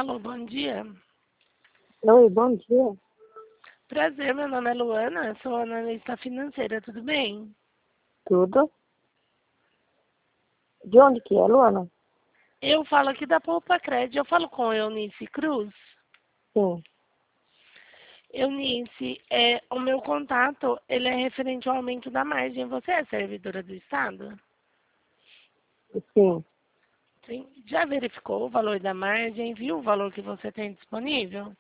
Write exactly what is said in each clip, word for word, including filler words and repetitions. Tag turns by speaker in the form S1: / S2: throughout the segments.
S1: Alô, bom dia.
S2: Oi, bom dia.
S1: Prazer, meu nome é Luana, sou analista financeira, tudo bem?
S2: Tudo? De onde que é, Luana?
S1: Eu falo aqui da Poupa Crédito, eu falo com Eunice Cruz.
S2: Sim,
S1: Eunice, é, o meu contato, ele é referente ao aumento da margem. Você é servidora do Estado?
S2: sim.
S1: Sim. Já verificou o valor da margem? Viu o valor que você tem disponível?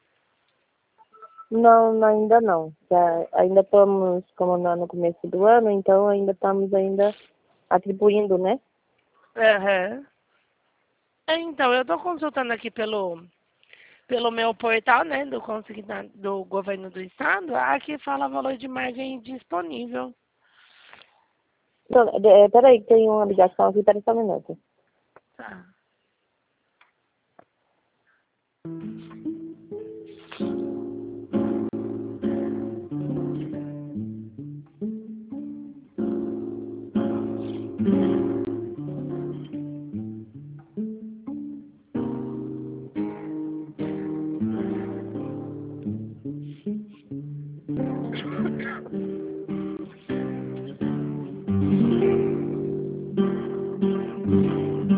S2: Não, ainda não. Já, ainda estamos como no no começo do ano, então ainda estamos ainda atribuindo, né?
S1: Aham. É, Então, eu estou consultando aqui pelo, pelo meu portal, né, do, consigna- do governo do estado. Aqui fala valor de margem disponível.
S2: Então, é, peraí, que tem uma ligação aqui, peraí só um minuto.
S1: Tá.